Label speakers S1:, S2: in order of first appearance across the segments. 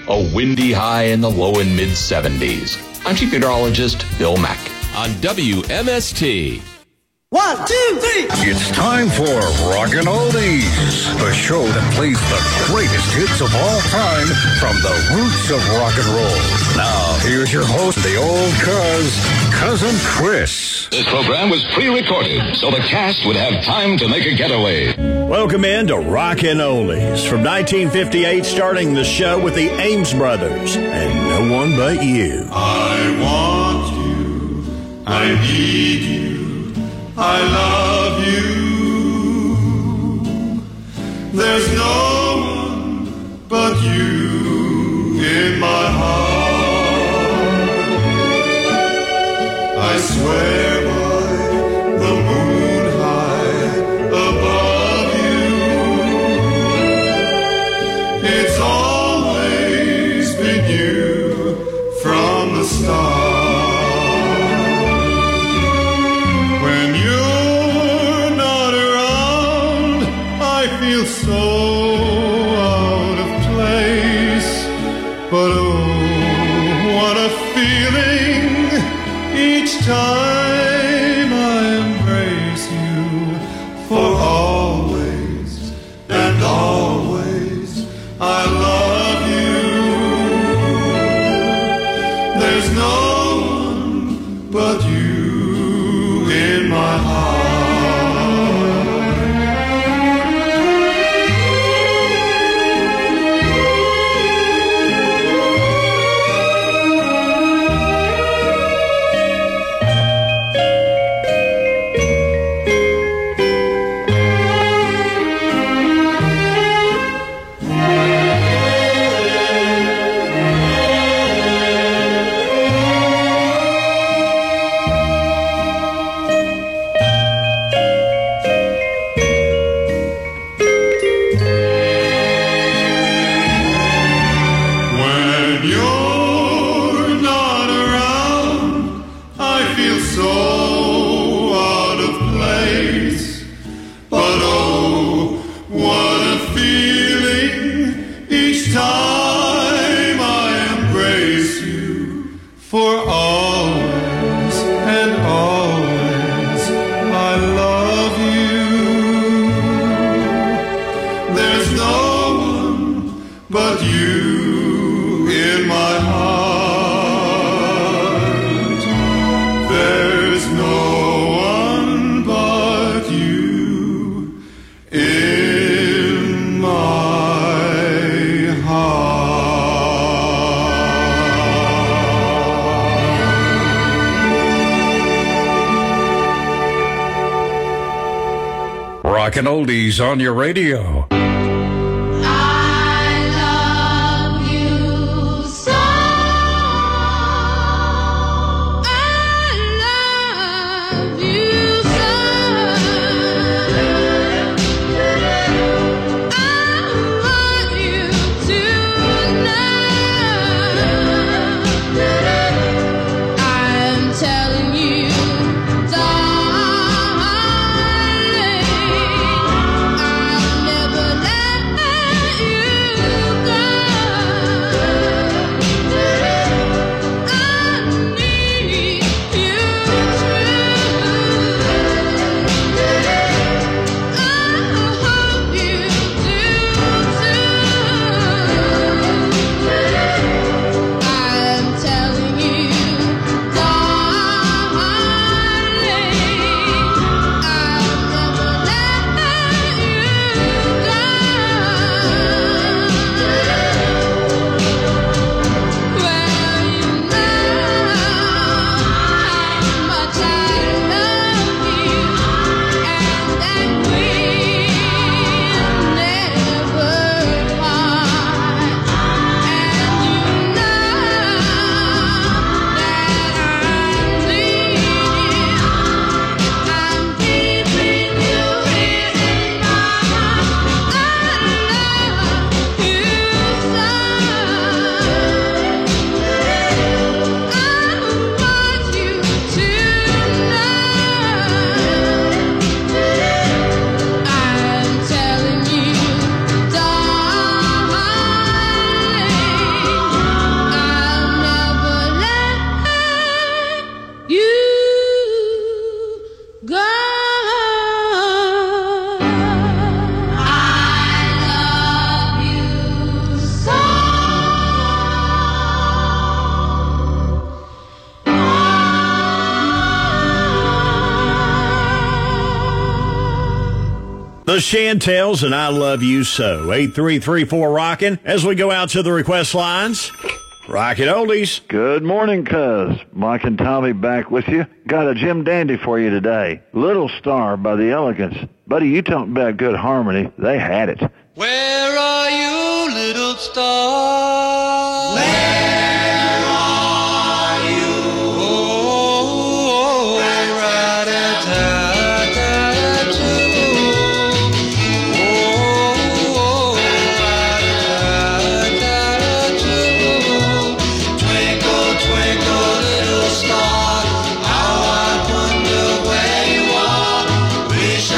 S1: a windy high in the low and mid 70s. I'm Chief Meteorologist Bill Mack.
S2: On WMST.
S3: 1, 2, 3.
S4: It's time for Rockin' Oldies, the show that plays the greatest hits of all time from the roots of rock and roll. Now, here's your host, the old Cousin Chris.
S5: This program was pre-recorded, so the cast would have time to make a getaway.
S6: Welcome in to Rockin' Oldies. From 1958, starting the show with the Ames Brothers and No One But You.
S7: I want you, I need you, I love you. There's no one but you in my heart. I swear by the moon high above you, it's always been you from the start. So out of place, but oh, what a feeling each time I embrace you. For always and always I love you. There's no one but you in my heart.
S4: Rockin' Oldies on your radio.
S8: Never
S6: The Chantels and I Love You So. 8334 rockin' as we go out to the request lines. Rockin' Oldies.
S8: Good morning, cuz. Mike and Tommy back with you. Got a Jim Dandy for you today. Little Star by the Elegants. Buddy, you talking about good harmony. They had it.
S7: Where are you, little star? Where are you? Oh, rat-a-tat-tat-too. Oh, rat-a-tat-tat-too. Twinkle, twinkle, little star, how I wonder where you are. Wish I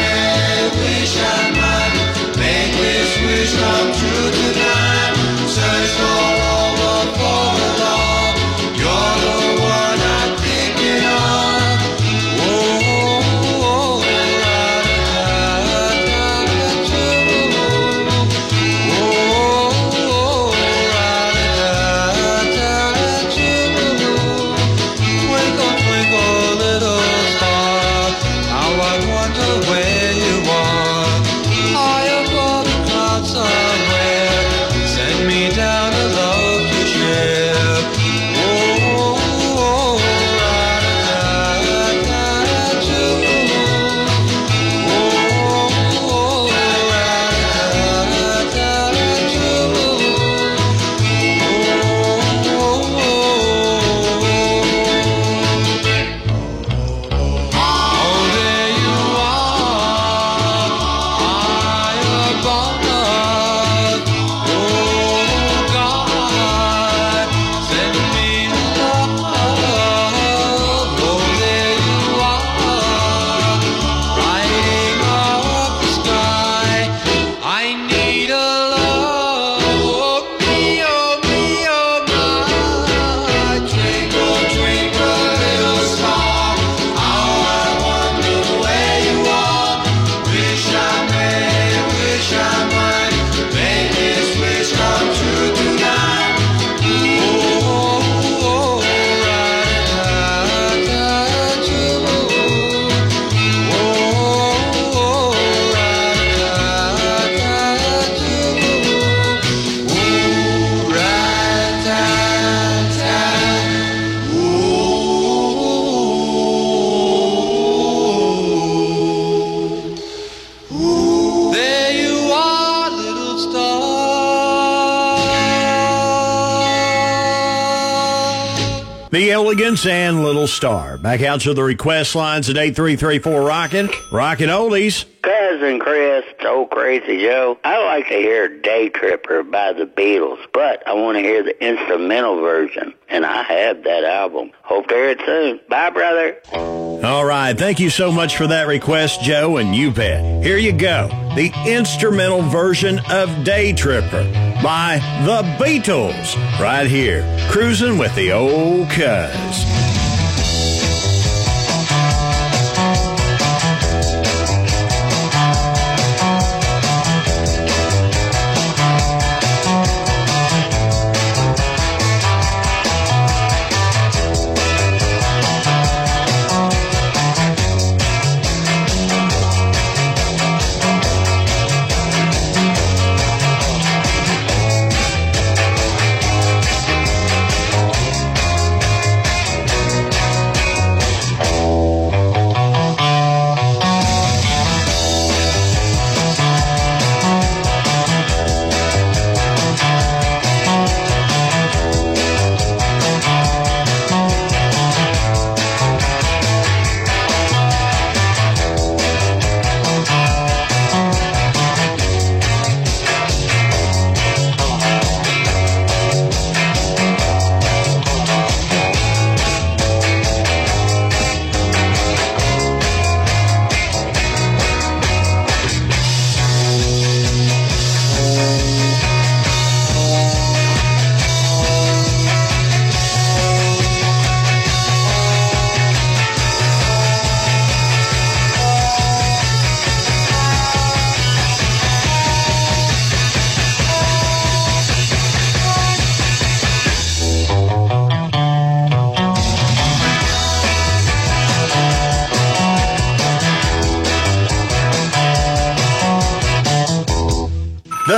S7: might make this wish come true tonight. Search all over for the love. You're the one I'm thinking of. Oh, rat-a-tat-tat-too. Oh, rat-a-tat-tat-too. Twinkle, twinkle, little star, how I wonder where you are. High above the clouds somewhere, send me down a love to share. Oh, rat-a-tat-tat-too. Oh, oh, there you are, high above. Oh, God, send me love. Oh, there you are, riding up the sky. I need a love. Oh, me, oh, my. Twinkle, twinkle, little star, how I wonder where you are. Wish I might make this wish come true tonight. Oh, rat-a-tat-tat-too. Oh, rat-a-tat-tat-too. Oh, rat-a-tat-tat. There you are, little star.
S6: The Elegants and Little Star. Back out to the request lines at 8334 rockin'. Rockin' Oldies.
S9: Cousin Chris, so crazy Joe. I like to hear Day Tripper by the Beatles, but I want to hear the instrumental version, and I have that album. Hope to hear it soon. Bye, brother.
S6: All right. Thank you so much for that request, Joe, and you bet. Here you go. The instrumental version of Day Tripper by the Beatles. Right here. Cruising with the old cuz.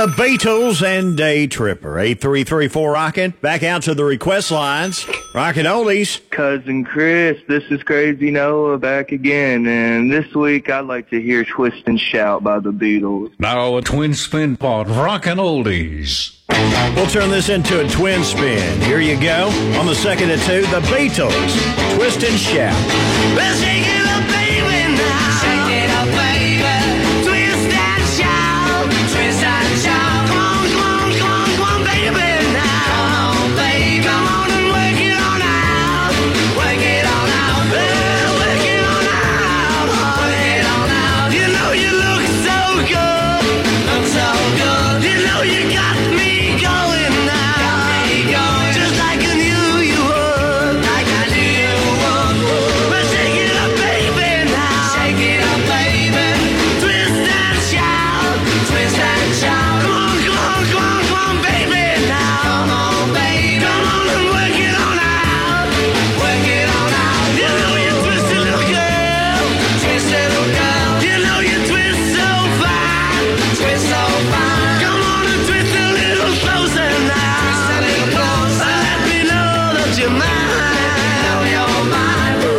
S6: The Beatles and Day Tripper. 8334 Rockin'. Back out to the request lines. Rockin' Oldies.
S10: Cousin Chris, this is Crazy Noah back again, and this week I'd like to hear Twist and Shout by the Beatles.
S4: Now a twin spin pod, Rockin' Oldies.
S6: We'll turn this into a twin spin. Here you go. On the second of two, the Beatles. Twist and Shout.
S7: Well, shake it up, baby, now. Shake it up, baby. Twist and shout. Twist and shout. Come on, come on, come on, come on, baby, now. Come on, baby. Come on and work it on out. Work it on out. Well, work it on out. Work it on out. You know you look so good. Look so good. You know you got me going now. Got me going. Just like I knew you would. Like I knew you would. Well, shake it up, baby, now. Shake it up, baby. Twist and shout. Twist and shout. Come on, come on, come on, come on, baby, now. Come on, baby. Come on and work it on out. Work it on out. You know you twist it, little girl. Twist it, little girl. You know you twist so fine. Twist so fine. Come on and twist a little closer now. Twist a little closer. Let me know that you're mine. Know you're mine.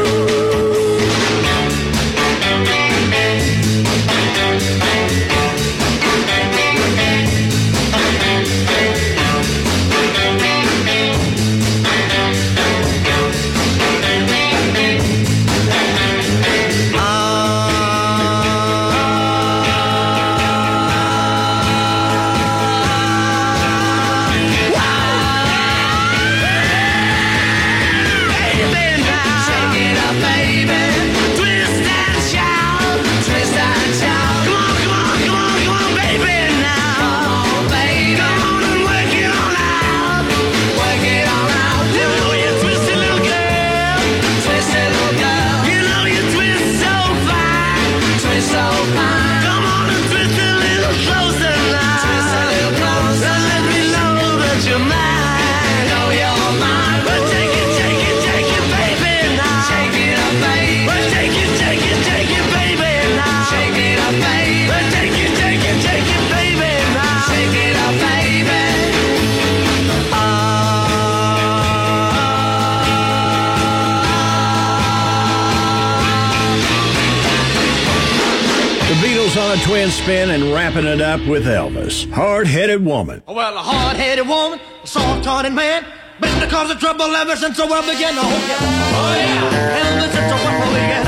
S6: On a twin spin and wrapping it up with Elvis. Hard-headed woman.
S3: Well, a hard-headed woman, a soft-hearted man, been the cause of trouble ever since the world began. Oh, yeah. Ever since the world began.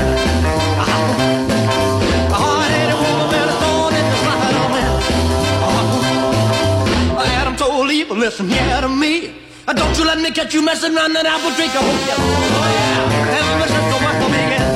S3: A hard-headed woman, been a thorn in the side of man. Adam told Eve, listen here to me. Don't you let me catch you messing around that apple tree. Oh, yeah. Ever since the world began.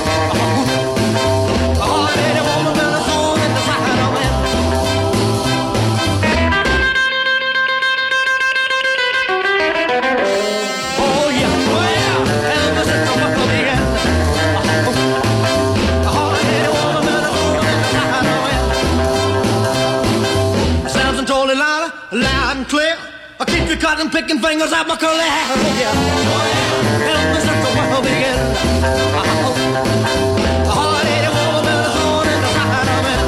S3: Loud and clear, I keep your cotton picking fingers out my curly hair. Oh yeah, Elvis since the world began. A hard-headed woman with a thorn in the side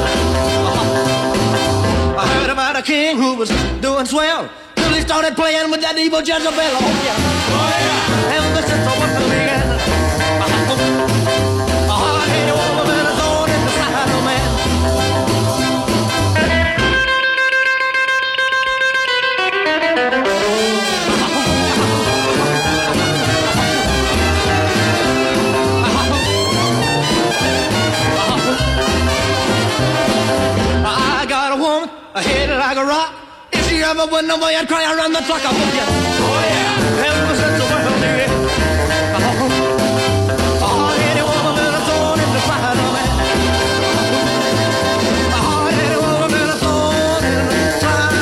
S3: of it. I heard about a king who was doing swell till he started playing with that evil Jezebel. Oh yeah, Elvis since the world began. A hard-headed woman with a thorn in the side of man. I hit it like a rock. If she ever went away, I'd cry around the clock. Oh yeah, ever since the world began. A hard-headed woman with a thorn in the side of it. A hard-headed woman with a thorn in the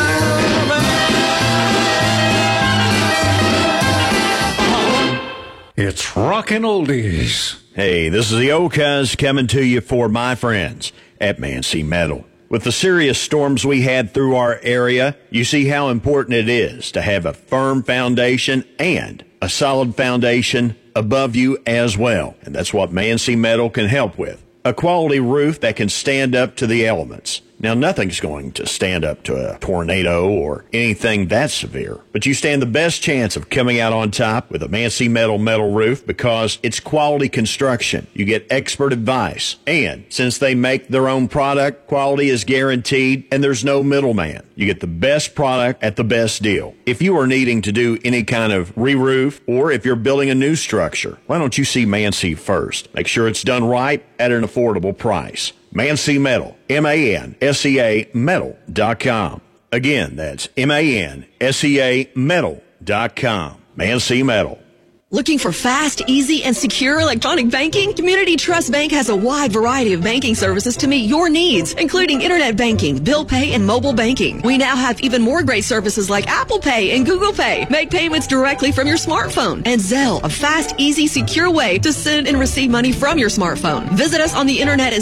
S3: side of it.
S4: It's Rockin' Oldies.
S6: Hey, this is the old cuz coming to you for my friends at Man-C Metal. With the serious storms we had through our area, you see how important it is to have a firm foundation and a solid foundation above you as well. And that's what Man-C Metal can help with. A quality roof that can stand up to the elements. Now, nothing's going to stand up to a tornado or anything that severe, but you stand the best chance of coming out on top with a Mancy metal roof because it's quality construction. You get expert advice, and since they make their own product, quality is guaranteed, and there's no middleman. You get the best product at the best deal. If you are needing to do any kind of re-roof, or if you're building a new structure, why don't you see Mancy first? Make sure it's done right at an affordable price. Mancy Metal, M-A-N-S-E-A Metal.com. Again, that's M-A-N-S-E-A Metal.com. Mancy Metal.
S11: Looking for fast, easy, and secure electronic banking? Community Trust Bank has a wide variety of banking services to meet your needs, including internet banking, bill pay, and mobile banking. We now have even more great services like Apple Pay and Google Pay. Make payments directly from your smartphone. And Zelle, a fast, easy, secure way to send and receive money from your smartphone. Visit us on the internet at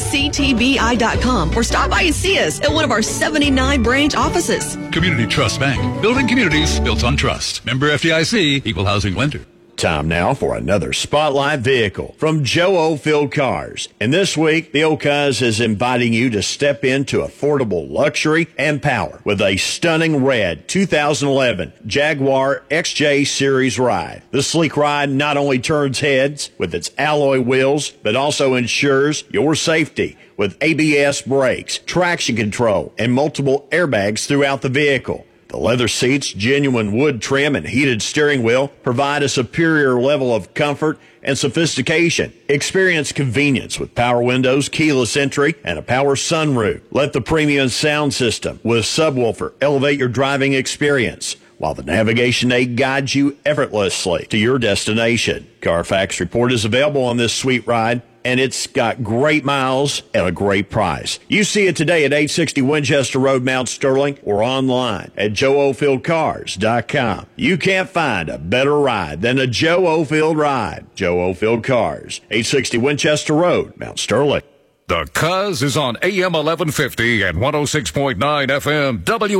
S11: ctbi.com or stop by and see us at one of our 79 branch offices.
S12: Community Trust Bank. Building communities built on trust. Member FDIC, Equal Housing Lender.
S6: Time now for another Spotlight vehicle from Joe Oldfield Cars. And this week, the Okaz is inviting you to step into affordable luxury and power with a stunning red 2011 Jaguar XJ Series ride. The sleek ride not only turns heads with its alloy wheels, but also ensures your safety with ABS brakes, traction control, and multiple airbags throughout the vehicle. The leather seats, genuine wood trim, and heated steering wheel provide a superior level of comfort and sophistication. Experience convenience with power windows, keyless entry, and a power sunroof. Let the premium sound system with subwoofer elevate your driving experience, while the navigation aid guides you effortlessly to your destination. Carfax report is available on this sweet ride, and it's got great miles at a great price. You see it today at 860 Winchester Road, Mount Sterling, or online at joeofieldcars.com. You can't find a better ride than a Joe Oldfield ride. Joe Oldfield Cars, 860 Winchester Road, Mount Sterling.
S13: The Cuz is on AM 1150 and 106.9 FM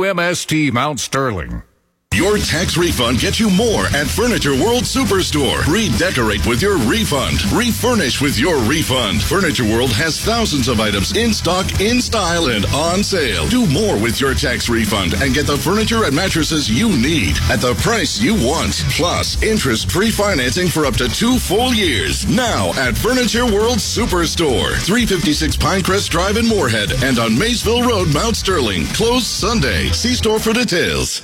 S13: WMST Mount Sterling.
S14: Your tax refund gets you more at Furniture World Superstore. Redecorate with your refund. Refurnish with your refund. Furniture World has thousands of items in stock, in style, and on sale. Do more with your tax refund and get the furniture and mattresses you need at the price you want. Plus, interest-free financing for up to 2 full years. Now at Furniture World Superstore. 356 Pinecrest Drive in Moorhead and on Maysville Road, Mount Sterling. Closed Sunday. See store for details.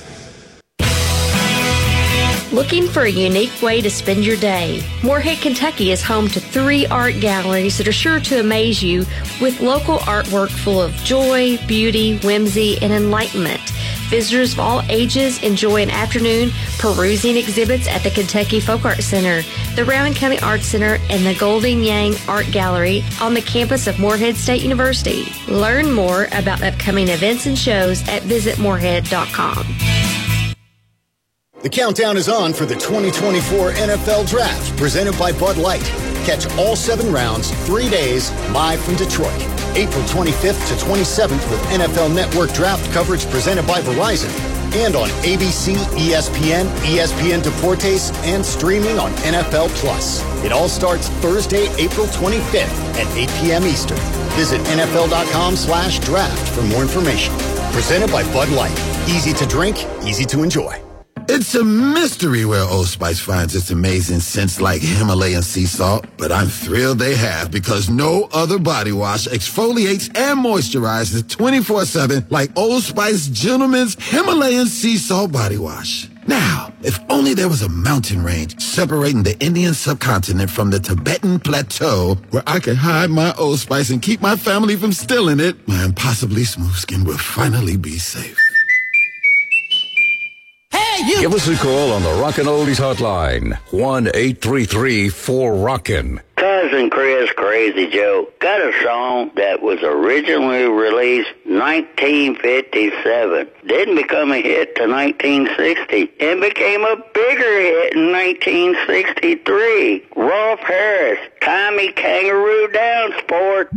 S15: Looking for a unique way to spend your day? Moorhead, Kentucky is home to 3 art galleries that are sure to amaze you with local artwork full of joy, beauty, whimsy, and enlightenment. Visitors of all ages enjoy an afternoon perusing exhibits at the Kentucky Folk Art Center, the Rowan County Art Center, and the Golden Yang Art Gallery on the campus of Moorhead State University. Learn more about upcoming events and shows at visitmoorhead.com.
S16: The countdown is on for the 2024 NFL Draft, presented by Bud Light. Catch all 7 rounds, 3 days, live from Detroit. April 25th to 27th with NFL Network Draft coverage presented by Verizon. And on ABC, ESPN, ESPN Deportes, and streaming on NFL Plus. It all starts Thursday, April 25th at 8 p.m. Eastern. Visit NFL.com/draft for more information. Presented by Bud Light. Easy to drink, easy to enjoy.
S17: It's a mystery where Old Spice finds its amazing scents like Himalayan sea salt, but I'm thrilled they have because no other body wash exfoliates and moisturizes 24/7 like Old Spice Gentleman's Himalayan sea salt body wash. Now, if only there was a mountain range separating the Indian subcontinent from the Tibetan plateau where I could hide my Old Spice and keep my family from stealing it, my impossibly smooth skin will finally be safe.
S13: Give us a call on the Rockin' Oldies hotline, 1-833-4-ROCKIN'.
S9: Cousin Chris Crazy Joe got a song that was originally released 1957, didn't become a hit to 1960, and became a bigger hit in 1963. Rolf Harris, Tommy Kangaroo Down Sport.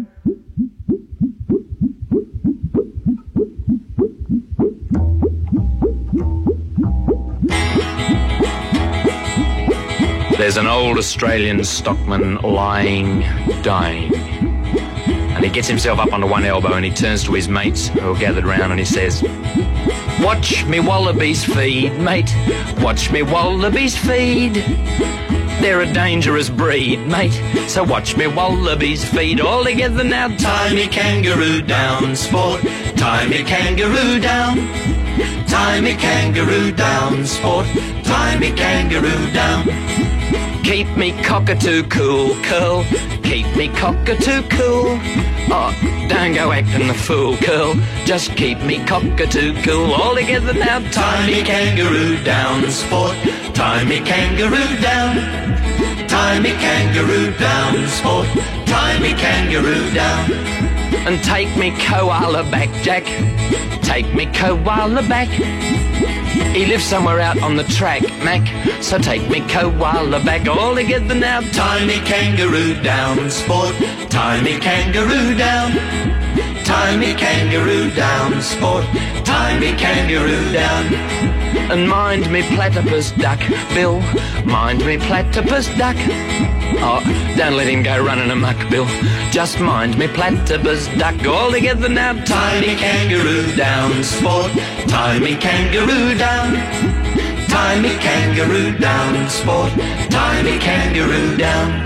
S18: There's an old Australian stockman lying, dying, And he gets himself up onto one elbow and he turns to his mates who are gathered round and he says, "Watch me wallabies feed, mate. Watch me wallabies feed. They're a dangerous breed, mate. So watch me wallabies feed. All together now, tie me kangaroo down, sport. Tie me kangaroo down. Tie me kangaroo down, sport. Tie me kangaroo down. Keep me cockatoo cool, curl. Keep me cockatoo cool. Oh, don't go acting the fool, curl. Just keep me cockatoo cool. All together now, tie me kangaroo down, sport. Tie me kangaroo down. Tie me kangaroo down, sport. Tie me kangaroo down. And take me koala back, Jack. Take me koala back. He lives somewhere out on the track, Mac. So take me koala back. All together now, tie me kangaroo down, sport. Tie me kangaroo down. Tie me kangaroo down, sport. Tie me kangaroo down. And mind me platypus duck, Bill. Mind me platypus duck. Oh, don't let him go running amok, Bill. Just mind me platypus duck. All together now, tie me kangaroo down, sport. Tie me kangaroo down. Tie me kangaroo down, sport. Tie me kangaroo down.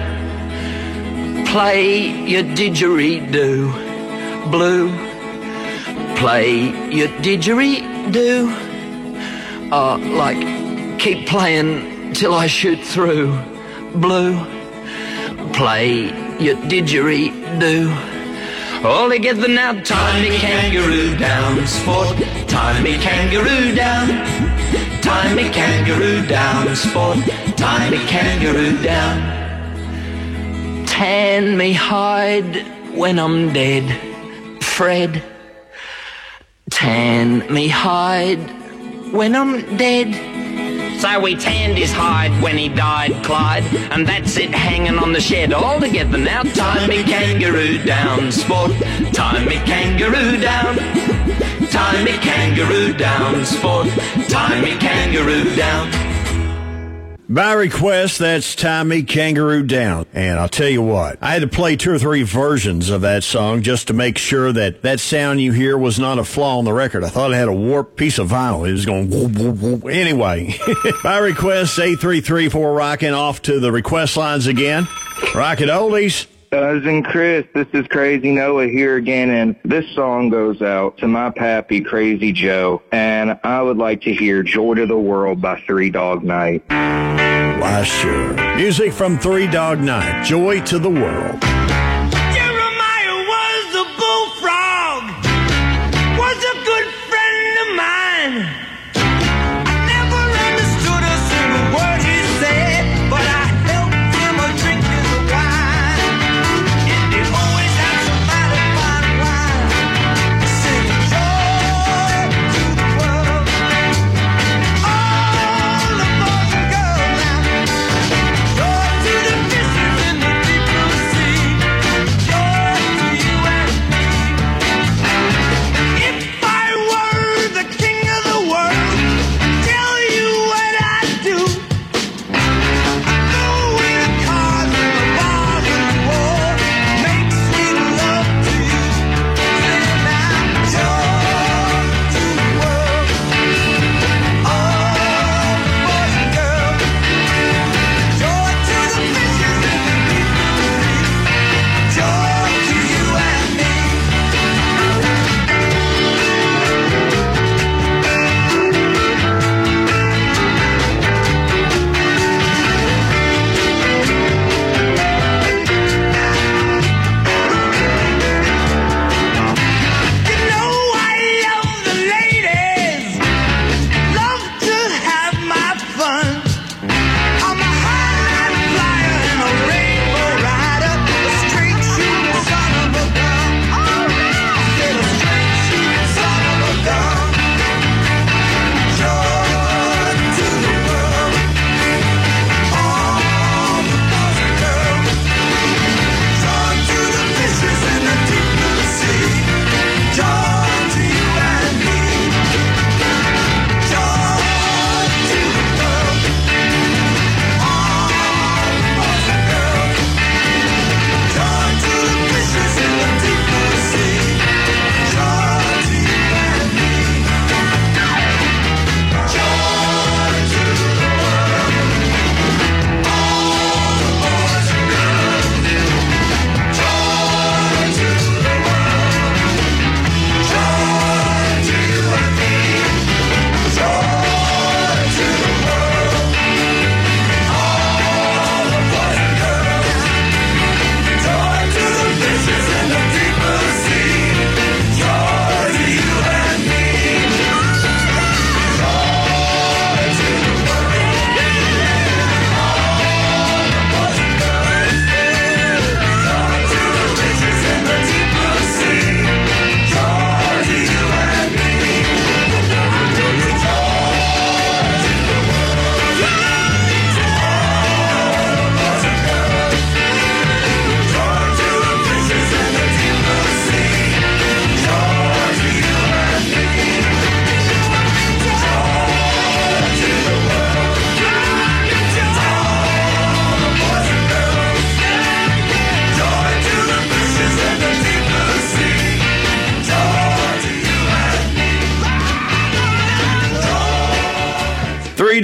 S18: Play your didgeridoo, blue. Play your didgeridoo. Oh, like, keep playing till I shoot through, blue. Play your didgeridoo. All together now, tie me kangaroo down, sport. Tie me kangaroo down. Tie me kangaroo down, sport. Tie me kangaroo down. Tan me hide when I'm dead, Fred. Tan me hide when I'm dead. So we tanned his hide when he died, Clyde, and that's it hanging on the shed. All together now, tie me kangaroo down, sport. Tie me kangaroo down. Tie me kangaroo down, sport. Tie me kangaroo down.
S6: By request, that's Tie Me Kangaroo Down. And I'll tell you what, I had to play 2 or 3 versions of that song just to make sure that that sound you hear was not a flaw on the record. I thought it had a warped piece of vinyl. It was going whoop, whoop, whoop. Anyway, by request, 833-4-ROCKIN' off to the request lines again. Rocket Oldies.
S10: Cousin Chris, this is Crazy Noah here again, and this song goes out to my pappy, Crazy Joe, and I would like to hear Joy to the World by Three Dog Night.
S6: Why, sure. Music from Three Dog Night, Joy to the World.
S3: Jeremiah was a bullfrog, was a good friend of mine. I never understood a single word he said, but I helped him a drink his wine. And he always had some mighty fine wine. Singing joy to the world. All the boys and girls now. Joy to the fishes in the deep blue sea.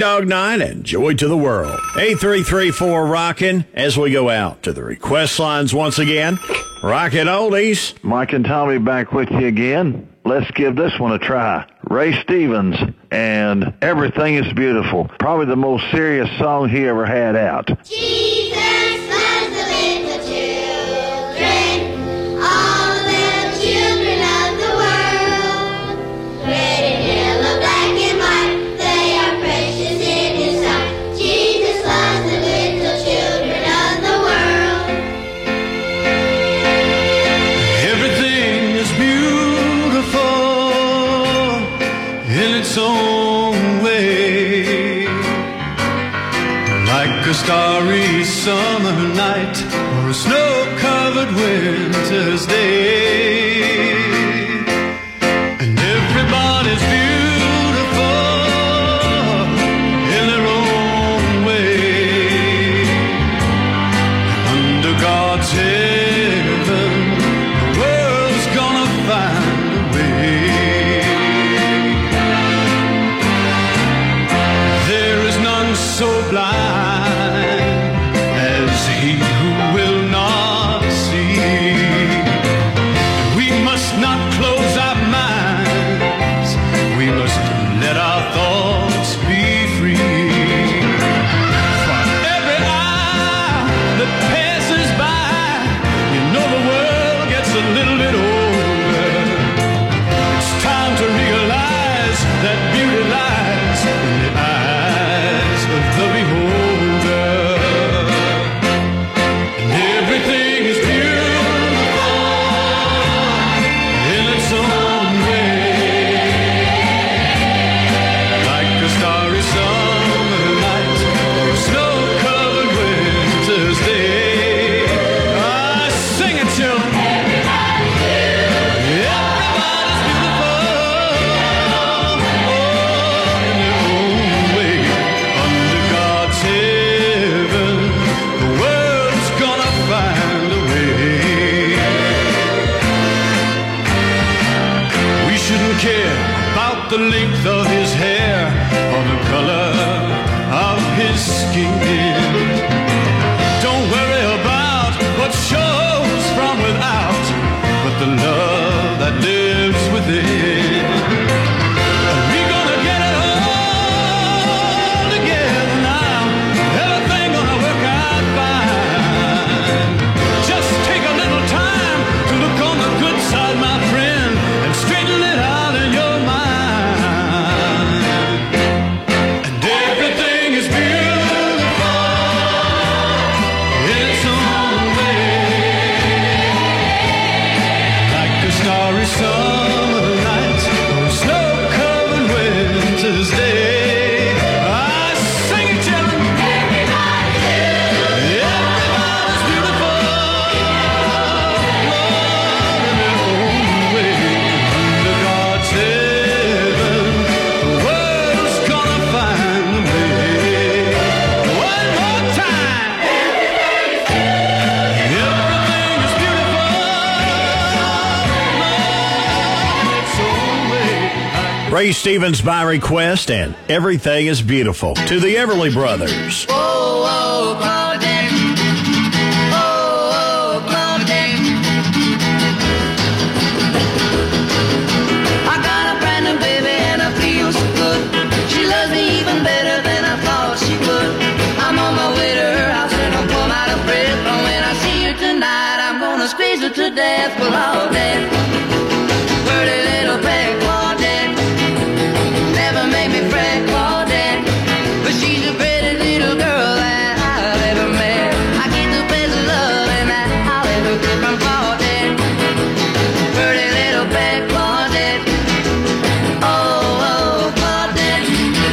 S6: Dog Night and joy to the world. 8334 Rockin' as we go out to the request lines once again. Rockin' Oldies.
S8: Mike and Tommy back with you again. Let's give this one a try. Ray Stevens and Everything is Beautiful. Probably the most serious song he ever had out.
S3: Jesus loves the little children, all the little children of the world. Red and yellow, black and white, they are precious in His sight. Jesus loves the little children of the world.
S7: Everything is beautiful in its own way, like a starry summer night or a snow-covered winter's day. And everybody's beautiful in their own way. Under God's heaven, the world's gonna find a way. There is none so blind as he who will not see. We must not close our minds. We must let our thoughts be free. For every hour that passes by, you know the world gets a little bit older. It's time to realize that beauty lies in the eyes of the beholder. And everything is beautiful in its own way, like a starry summer night or a snow-covered winter's day. Sing it, children. Everybody's beautiful, in their own way. Under God's heaven, the world's gonna find a way. We shouldn't care about the length of his hair or the color of his skin. Don't worry about what shows from without, but the love that lives within. We're gonna get it all together now. Everything gonna work out fine. Just take a little time to look on the good side, my friend, and straighten it out in your mind. And everything is beautiful in its own way, like a starry summer night or a snow-covered winter's day. Sing it, children. Everybody's beautiful in their own way. Under God's heaven, the world's gonna find a way. One more time. Everything is beautiful in its own way.
S6: Ray Stevens by request and Everything is Beautiful to the Everly Brothers.
S3: Oh, oh, Claudette. Oh, oh, Claudette. I got a brand new baby and I feel so good. She loves me even better than I thought she would. I'm on my way to her house and I'm plumb out of breath. But when I see her tonight, I'm gonna squeeze her to death. Claudette, pretty little pet Claudette, never make me fret Claudette, but she's a pretty little girl that I've ever met. I get the best love and that I'll ever get from Claudette, pretty little pet Claudette. Oh, oh, Claudette.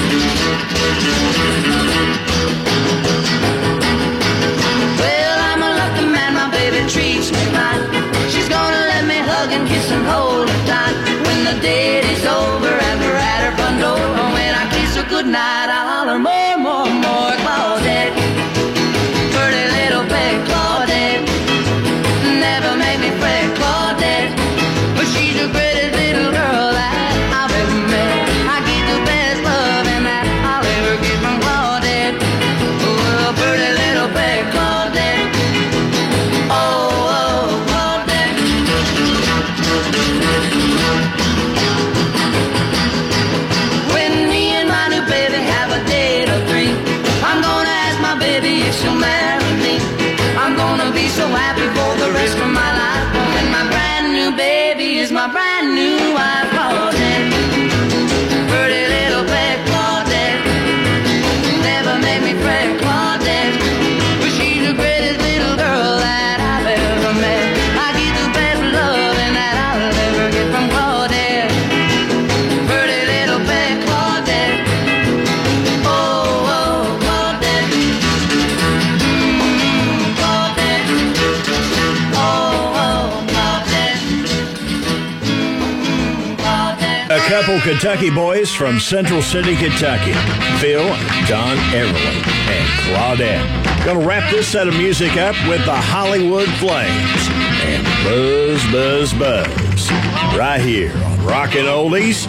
S3: Well, I'm a lucky man, my baby treats me right. She's gonna let me hug and kiss and hold her tight. When the date is over and we're at her front door, and when I kiss her goodnight, I'll holler more, more, more. Claudette, pretty little pet Claudette, never make me fret Claudette, but she's a pretty little girl that I've ever met. I get the best love and that I'll ever get from new wife, Claudette. Pretty little pet Claudette. Never made me fret, Claudette. But she's the greatest little girl that I've ever met. I get the best loving that I'll ever get from Claudette. Pretty little pet Claudette. Oh, oh, Claudette. Claudette. Oh, oh, Claudette. Claudette.
S6: A couple Kentucky boys from Central City, Kentucky. Phil, Don Everly, and Claudette. Gonna wrap this set of music up with the Hollywood Flames and Buzz, Buzz, Buzz. Right here on Rockin' Oldies.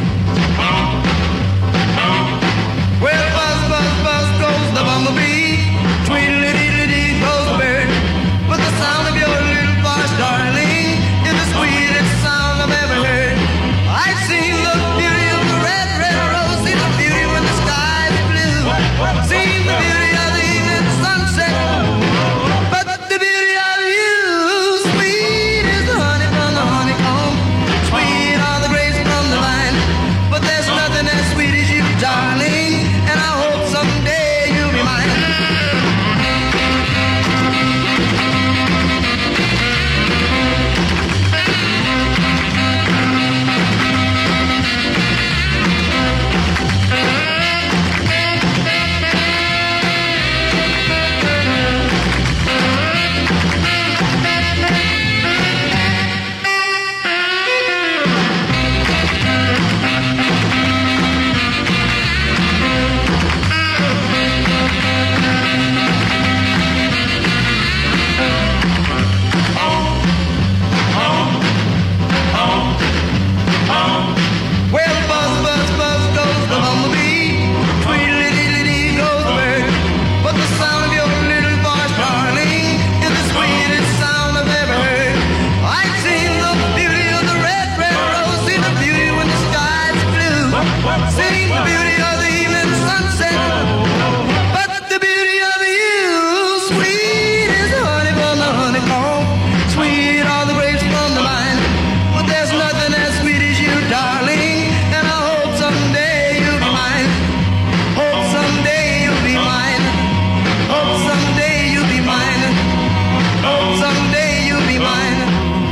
S3: Well, buzz, buzz, buzz goes the bumblebee. Tweedledee goes the bird. But the sound of your little voice, darling, is the sweetest sound I've ever heard. I've seen the beauty of the red, red rose, seen the beauty when the sky is blue, seen the beauty of the evening sunset. But the beauty of you, sweet is the honey from the honeycomb, sweet are the grapes from the vine. But there's nothing as sweet as you, darling, and I hope someday you'll be mine. Well, buzz, buzz, buzz goes the bumblebee. Tweedledee goes the bird. But the sound of your little voice, darling, is the sweetest sound I've ever heard. I've seen the beauty of the red, red rose, seen the beauty when the sky's blue, seen the beauty of the evening sunset. But the beauty of you, sweet is the honey from the honeycomb, sweet are the grapes from the vine. But there's nothing as sweet as you, darling, and I hope someday you'll be mine. Hope someday you'll be mine. Hope someday you'll be mine. Hope someday you'll be mine.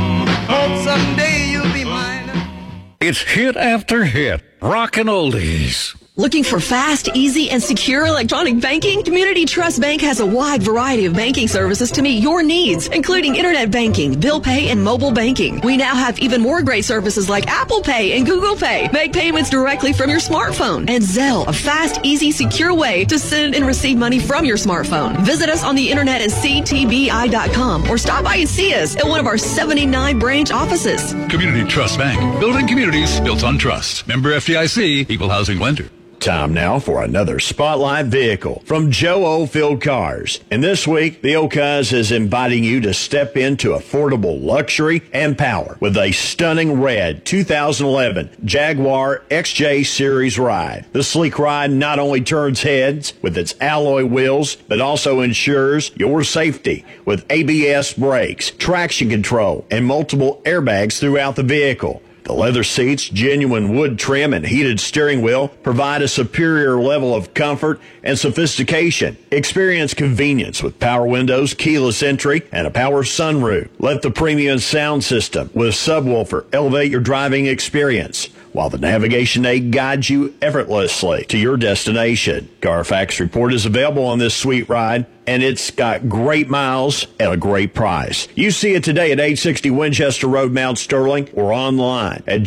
S3: Hope someday you'll be mine.
S13: It's hit after hit. Rockin' Oldies.
S11: Looking for fast, easy, and secure electronic banking? Community Trust Bank has a wide variety of banking services to meet your needs, including internet banking, bill pay, and mobile banking. We now have even more great services like Apple Pay and Google Pay. Make payments directly from your smartphone. And Zelle, a fast, easy, secure way to send and receive money from your smartphone. Visit us on the internet at ctbi.com or stop by and see us at one of our 79 branch offices.
S12: Community Trust Bank. Building communities built on trust. Member FDIC, Equal Housing Lender.
S6: Time now for another Spotlight vehicle from Joe Oldfield Cars. And this week, the Okaz is inviting you to step into affordable luxury and power with a stunning red 2011 Jaguar XJ Series ride. The sleek ride not only turns heads with its alloy wheels, but also ensures your safety with ABS brakes, traction control, and multiple airbags throughout the vehicle. The leather seats, genuine wood trim, and heated steering wheel provide a superior level of comfort and sophistication. Experience convenience with power windows, keyless entry, and a power sunroof. Let the premium sound system with subwoofer elevate your driving experience, while the navigation aid guides you effortlessly to your destination. Carfax report is available on this sweet ride, and it's got great miles at a great price. You see it today at 860 Winchester Road, Mount Sterling, or online at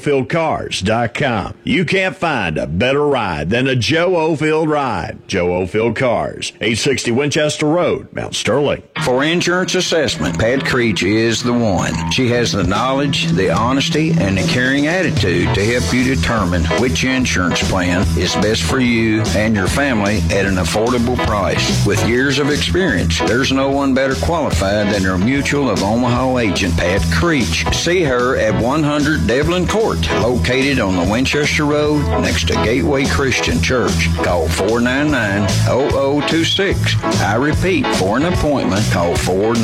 S6: joeofieldcars.com. You can't find a better ride than a Joe Oldfield ride. Joe Oldfield Cars, 860 Winchester Road, Mount Sterling.
S19: For insurance assessment, Pat Creech is the one. She has the knowledge, the honesty, and the caring attitude to help you determine which insurance plan is best for you and your family at an affordable price. With years years of experience. There's no one better qualified than her Mutual of Omaha agent, Pat Creech. See her at 100 Devlin Court, located on the Winchester Road next to Gateway Christian Church. Call 499-0026. I repeat, for an appointment, call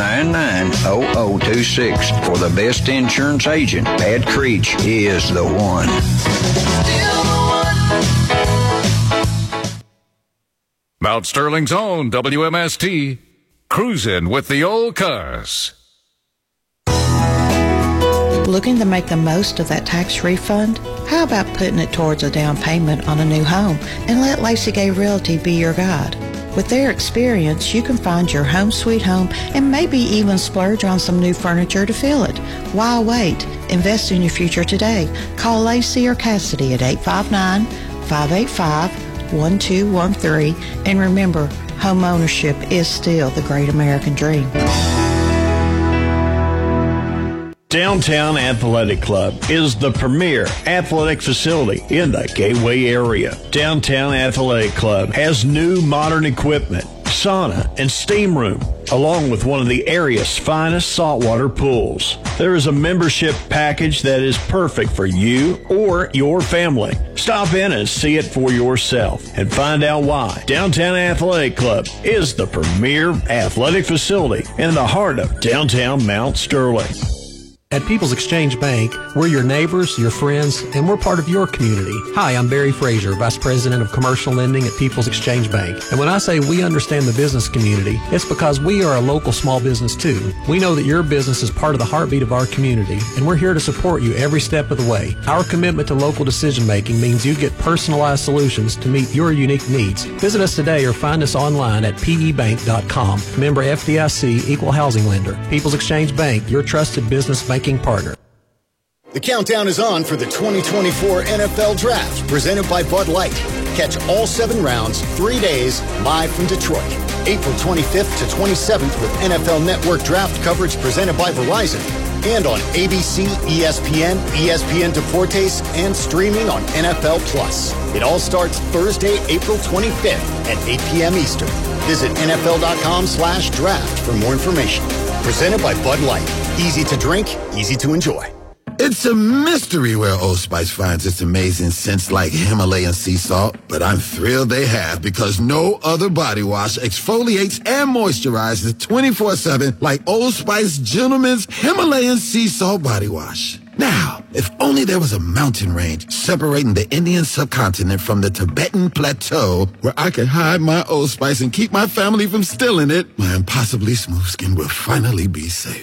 S19: 499-0026. For the best insurance agent, Pat Creech is the one.
S13: Mount Sterling's own WMST, cruising with the old cars.
S20: Looking to make the most of that tax refund? How about putting it towards a down payment on a new home and let Lacey Gay Realty be your guide? With their experience, you can find your home sweet home and maybe even splurge on some new furniture to fill it. Why wait? Invest in your future today. Call Lacey or Cassidy at 859-585-1213. And remember, home ownership is still the great American dream.
S6: Downtown Athletic Club is the premier athletic facility in the Gateway area. Downtown Athletic Club has new modern equipment, sauna, and steam room, along with one of the area's finest saltwater pools. There is a membership package that is perfect for you or your family. Stop in and see it for yourself and find out why Downtown Athletic Club is the premier athletic facility in the heart of downtown Mount Sterling.
S21: At People's Exchange Bank, we're your neighbors, your friends, and we're part of your community. Hi, I'm Barry Frazier, Vice President of Commercial Lending at People's Exchange Bank. And when I say we understand the business community, it's because we are a local small business too. We know that your business is part of the heartbeat of our community, and we're here to support you every step of the way. Our commitment to local decision making means you get personalized solutions to meet your unique needs. Visit us today or find us online at pebank.com. Member FDIC, Equal Housing Lender. People's Exchange Bank, your trusted business banking partner.
S16: The countdown is on for the 2024 NFL Draft, presented by Bud Light. Catch all 7 rounds, 3 days, live from Detroit. April 25th to 27th with NFL Network Draft coverage presented by Verizon. And on ABC, ESPN, ESPN Deportes, and streaming on NFL Plus. It all starts Thursday, April 25th at 8 p.m. Eastern. Visit NFL.com/draft for more information. Presented by Bud Light. Easy to drink, easy to enjoy.
S17: It's a mystery where Old Spice finds its amazing scents like Himalayan sea salt, but I'm thrilled they have because no other body wash exfoliates and moisturizes 24/7 like Old Spice Gentleman's Himalayan sea salt body wash. Now, if only there was a mountain range separating the Indian subcontinent from the Tibetan plateau where I could hide my Old Spice and keep my family from stealing it, my impossibly smooth skin will finally be safe.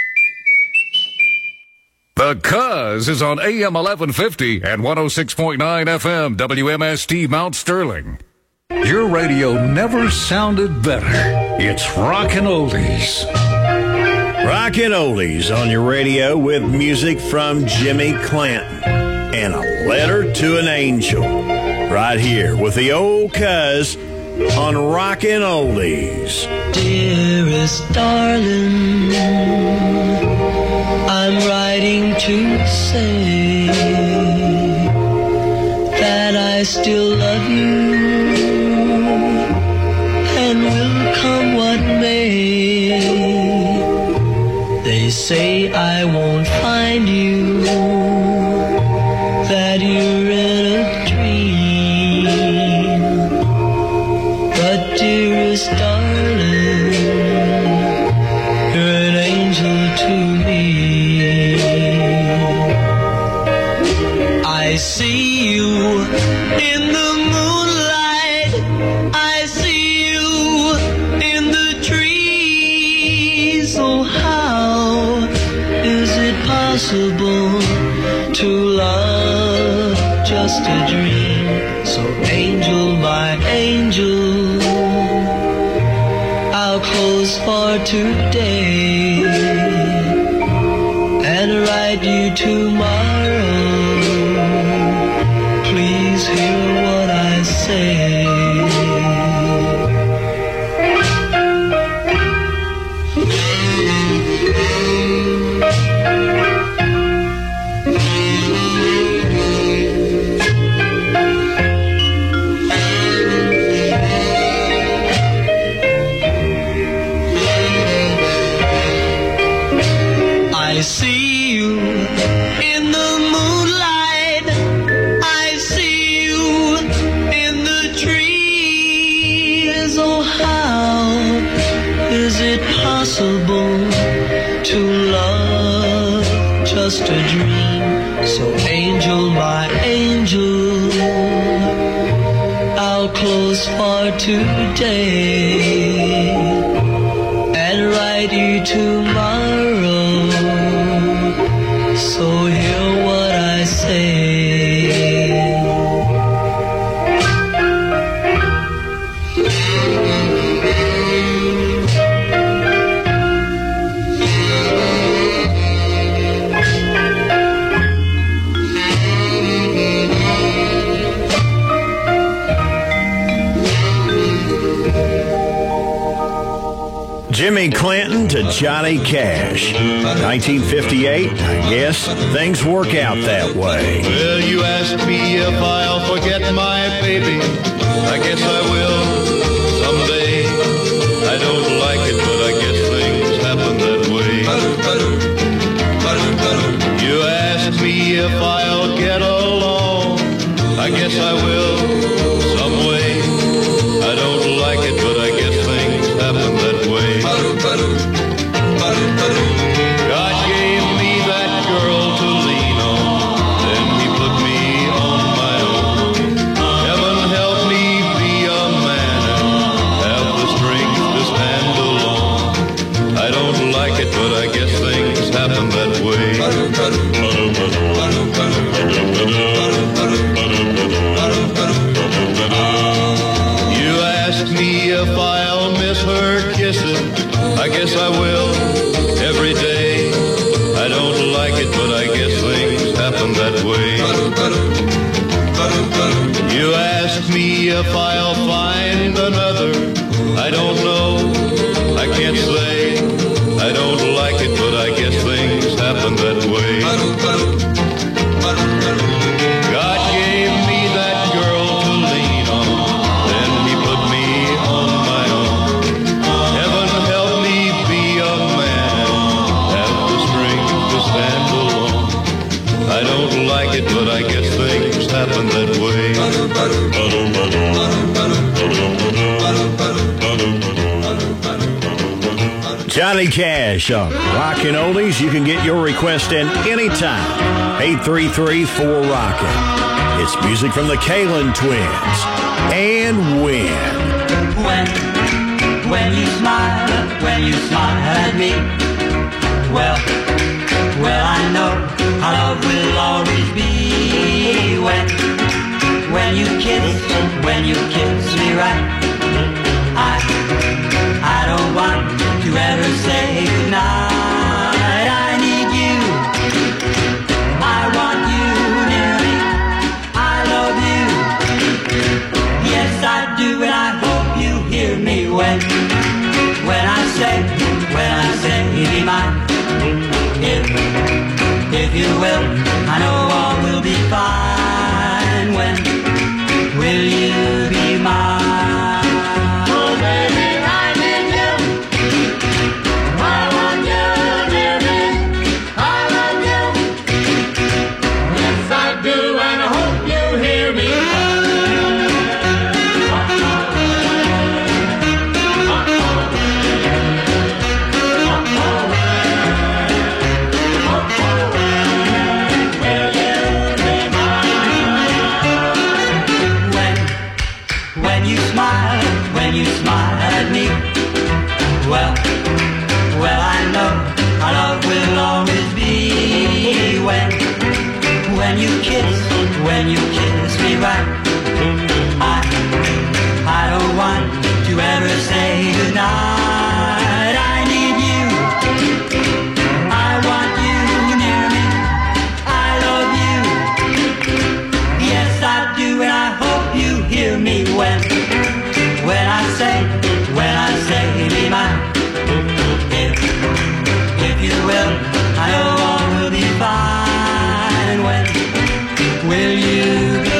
S13: The Cuz is on AM 1150 and 106.9 FM WMST Mount Sterling.
S4: Your radio never sounded better. It's Rockin' Oldies.
S6: Rockin' Oldies on your radio with music from Jimmy Clanton and A Letter to an Angel. Right here with the old Cuz on Rockin' Oldies.
S3: Dearest darling, I'm writing to say that I still love you and will come what may. They say I won't find you, that you're in a dream, but dearest darling, you're an angel to me. I see you in the moonlight, I see you in the trees. Oh, how is it possible to love just a dream? So angel, my angel, I'll close for today and write you tomorrow. Please hear what I say.
S7: impossible to love, just a dream. So angel, my angel, I'll close for today and write you tomorrow. So hear what I say.
S6: Jimmy Clinton to Johnny Cash. 1958, I guess things work out that way.
S3: Well, you asked me if I'll forget my baby. I guess I will someday. I don't like it, but I guess things happen that way. You asked me if I'll get along. I guess I will some way. I don't like it, but I guess things happen that way. God gave me that girl to lean on, then he put me on my own. Heaven help me be a man and have the strength to stand alone. I don't like it, but I guess things happen that way. You asked me if I'll miss her kisses. I guess I will every day. I don't like it, but I guess things happen that way. You asked me if I'll find another. I don't know. I can't say. I don't like it, but I guess things happen that way. God gave me that girl to lean on, then he put me on my own. Heaven help me be a man, have the strength to stand alone. I don't like it, but I guess things happen that way.
S6: Johnny Cash on Rockin' Oldies. You can get your request in anytime. 833-4ROCKIN'. It's music from the Kalin Twins. And when
S7: you smile at me, well, I know our love will always be. When you kiss me right, I don't want to ever say goodnight. I need you, I want you near me, I love you, yes I do, and I hope you hear me when I say be mine. If you will, I know all will be fine. When will you be mine? Oh baby, I need you, I want you near me, I love you, yes I do, and I hope you hear me. When you smile at me, well, I know our love will always be. When you kiss me right, I don't want to ever say goodnight. I need you, I want you near me, I love you, yes I do, and I hope you hear me when I say be mine. If you will, I know all will be fine. When will you be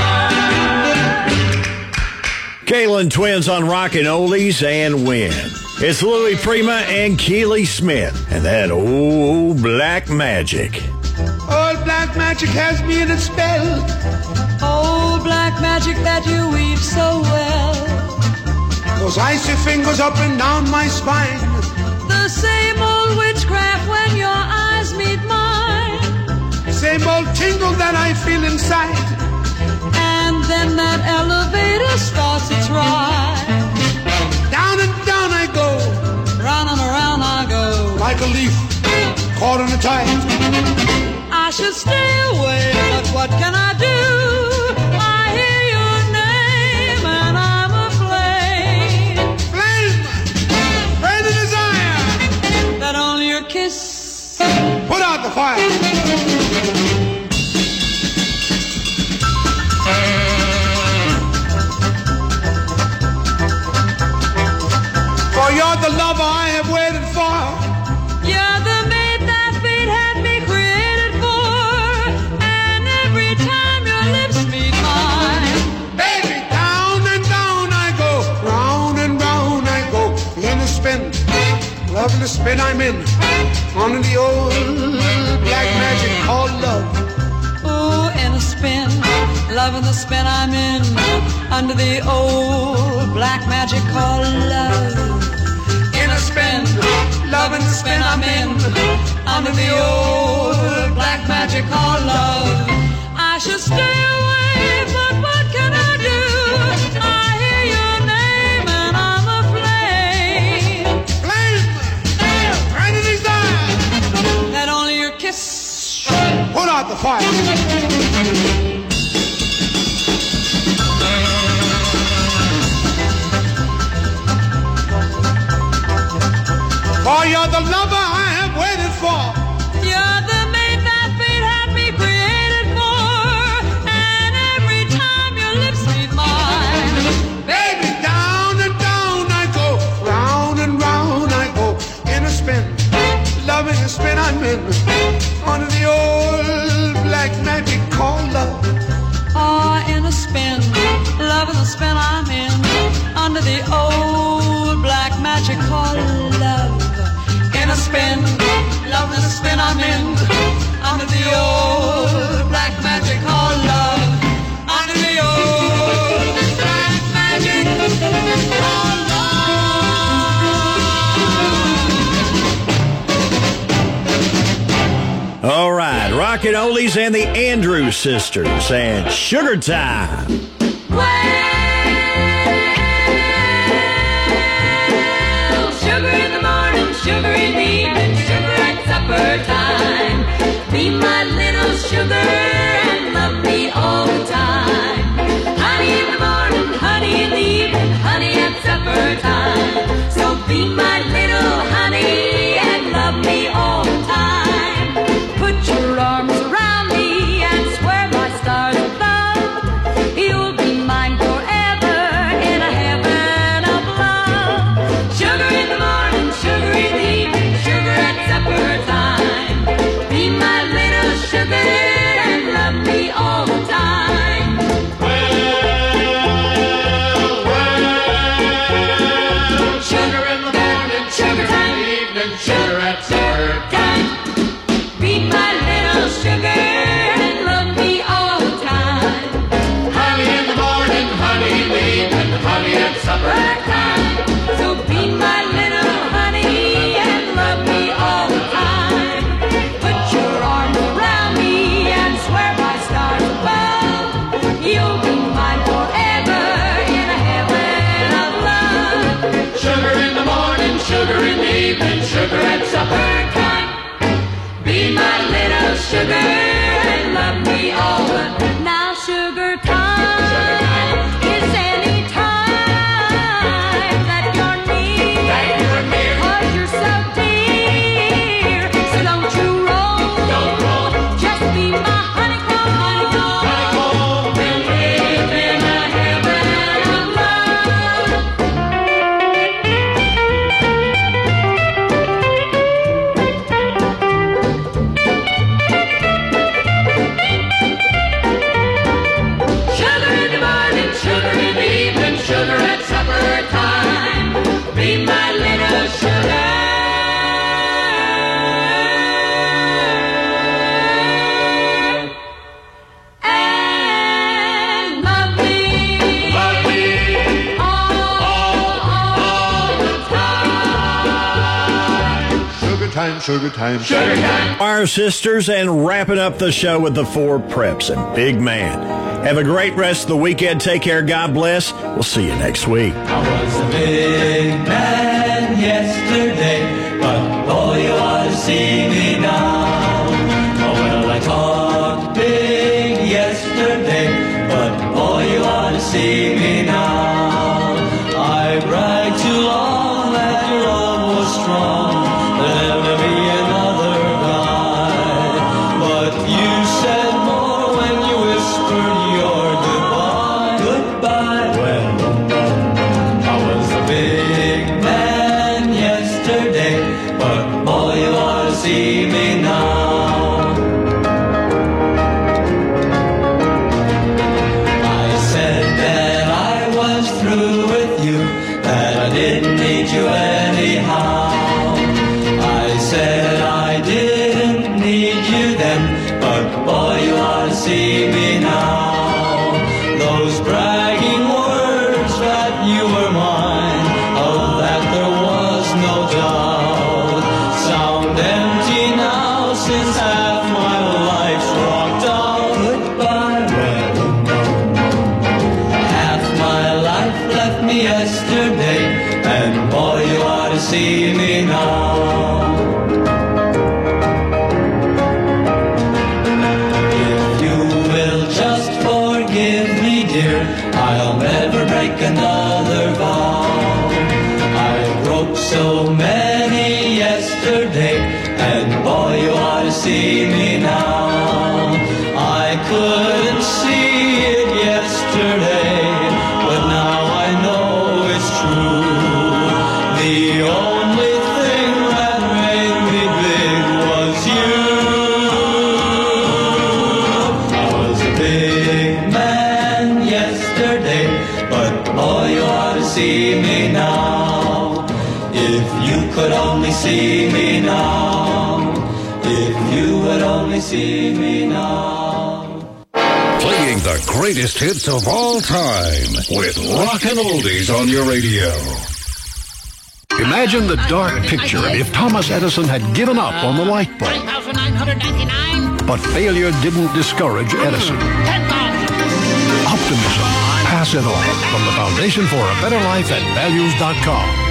S6: Kalin Twins on Rockin' Oldies and When. It's Louis Prima and Keely Smith and that old black magic.
S3: Old black magic has me in a spell. Old black magic that you weave so well. Those icy fingers up and down my spine. The same old witchcraft when your eyes meet mine. Same old tingle that I feel inside. And then that elevator starts its ride. Down and down I go. Round and around I go. Like a leaf caught in a tide. I should stay away, but what can I do? I hear your name and I'm aflame. Flame, burn the desire that only your kiss put out the fire. For you're the lover I have waited for. You're the mate that fate had me created for. And every time your lips meet mine, baby, down and down I go. Round and round I go. In a spin, loving the spin I'm in. On the old black magic called love. Oh, in a spin, loving the spin I'm in. Under the old black magic called love. In a spin, loving the spin I'm in. Under the old black magic called love. I should stay away, but what can I do? I hear your name and I'm aflame. Flame, burning desire that only your kiss put out the fire. For you're the lover I have waited for. You're the mate that fate had me created for. And every time your lips meet mine, baby, down and down I go. Round and round I go. In a spin, loving the spin I'm in. Under the old black magic called love. Oh, in a spin, loving the spin I'm in. Under the old black magic called love. In a spin, loving the spin I'm in. Under the old black magic called love. Under the old black magic called love.
S6: All right, Rockin' Oldies and the Andrews Sisters and Sugar Time.
S3: Sugar in the morning, sugar in the evening, sugar at supper time. Be my little sugar and love me all the time. Honey in the morning, honey in the evening, honey at supper time. So be my little honey and love me all the time. Put your arms around me and swear by stars above, you'll be mine forever in a heaven of love. Sugar in the morning, sugar in the evening, sugar at supper time. Be my little sugar and love me all the time. Well, sugar in the morning, sugar in the evening, sugar at supper time. Be my little sugar and love me all the time. Honey in the morning, honey in the evening, honey at supper time. So be my little honey and love me all the time. Put your arms around me and swear by stars above, you'll be mine forever in a heaven of love. Sugar in the morning, sugar in the evening, sugar at supper time. Be my little sugar and love me all the time. Now sugar time is any time that you're near. 'Cause you're so dear, so don't you roll. Just be my honeycomb, we'll live in a heaven of love.
S1: time, sugar time, sugar time.
S6: Our sisters, and wrapping up the show with the 4 preps and Big Man. Have a great rest of the weekend. Take care. God bless. We'll see you next week.
S3: I was a big man yesterday, but boy, you ought to see me now. Oh, well, I talked big yesterday, but boy, you ought to see me now. I bragged too long that your love was strong. There'll never be another guy. But you said more when you whispered your goodbye. Goodbye. Well, I was a big man yesterday, but boy, you ought to see me now. I said that I was through with you, that I didn't need you anyhow. I said I didn't need you then, but boy, you ought to see me now. Those bragging words that you were mine, of that there was no doubt, sound empty now since half my life's rocked out. Goodbye, well, half my life left me yesterday, and boy, you ought to see me now. If you will just forgive me, dear, I'll never break another vow. I broke so many yesterday, and boy, you ought to see me now. I couldn't see it yesterday, but now I know it's true. The only thing that made me big was you. I was a big man yesterday, but boy, you ought to see me now. If you could only see me now. If you would only see me now.
S13: Playing the greatest hits of all time with Rockin' Oldies on your radio. Imagine the dark picture if Thomas Edison had given up on the light bulb.
S22: 9,999.
S13: But failure didn't discourage Edison.
S22: 10,000.
S13: Optimism. Pass it on from the Foundation for a Better Life at values.com.